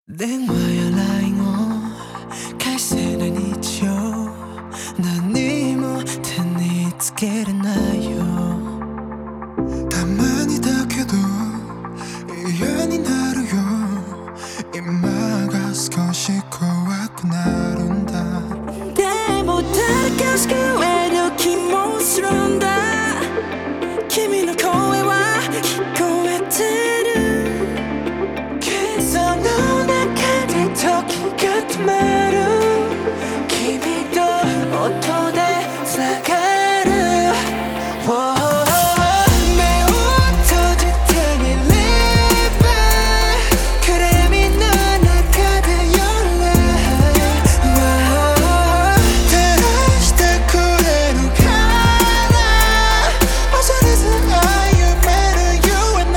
電話や LINE を返せない日常、何も手につけれないよ。たまにだけど嫌になるよ。今が少し怖くなるんだ。でも誰か救える気もするんだ。君の声は聞こえてる。けどの中で時が止まる。君と音でつながる。目を閉じてみれば暗闇の中で夜照らしてくれるから忘れず歩める You and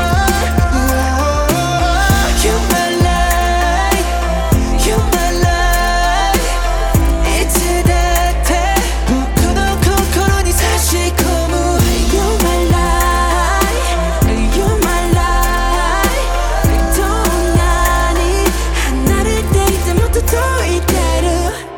I You're my light You're my light いつだって僕の心に差し込む You're my light You're my light どんなに離れていても届いてる。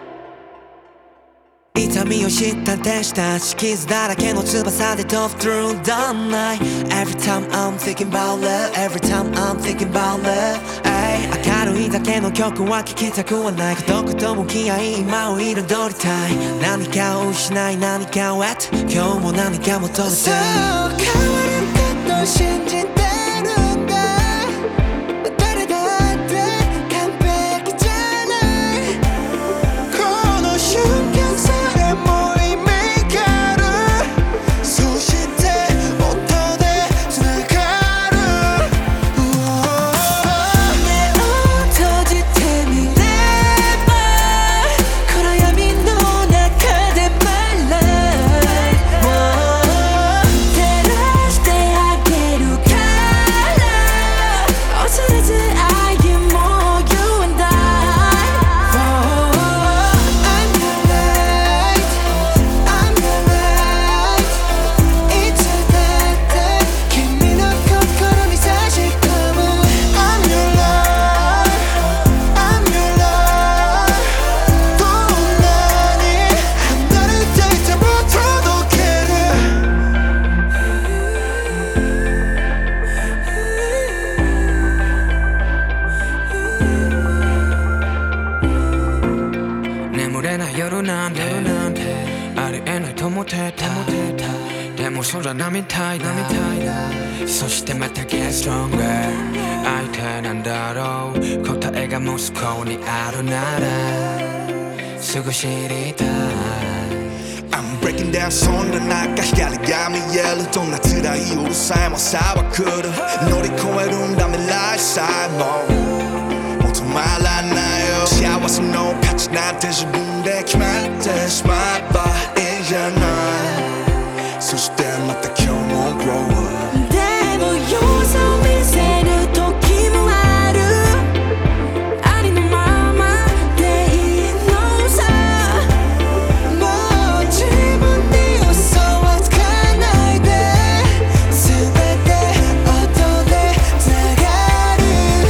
痛みを知った天使たち、傷だらけの翼で飛ぶ through the night Every time I'm thinking about love Every time I'm thinking about love Ay 明るいだけの曲は聴きたくはない。孤独と向き合い今を彩りたい。何かを失い何かを得て今日も何か求めてそう変わるかと信じてるんだ。誰だって完璧じゃない。この瞬間さえも意味がある。そして音でつながる。目を閉じてみれば暗闇の中で My light 照らしてあげるから恐れず歩もう You and I I'm your light I'm your light いつだって君の心に差し込む I'm your light I'm your light どんなに離れていても届ける。眠れない夜なんてありえないと思ってた。でもそうじゃないみたいだ。そしてまた Get stronger 相手なんだろう。答えがもしここにあるならすぐ知りたい。 I'm breaking down そんな中光が見える。どんな辛い夜さえも朝は来る。乗り越えるんだ未来さえももう止まらないよ。幸せの価値なんて自分で決まってしまえばいいじゃない。そしてまた今日も grow up でも様子を見せる時もある。ありのままでいいのさ。もう自分に嘘はつかないで。全て音でつながる。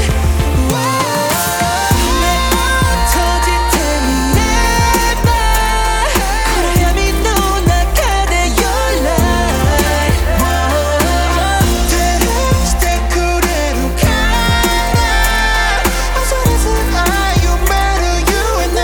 目を閉じてみれば暗闇の中で Your light 照らしてくれるから恐れず歩める You and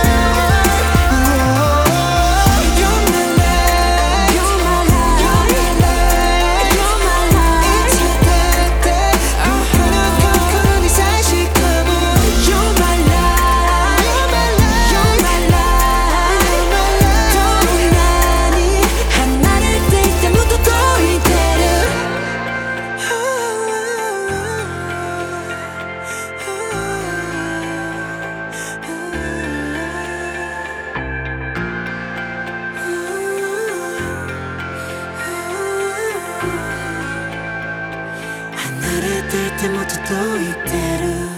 I You're my light You're my light You're my light いつだって僕の心に差し込む You're my light You're my light どんなに離れていても届いてる。離れていても届いてる。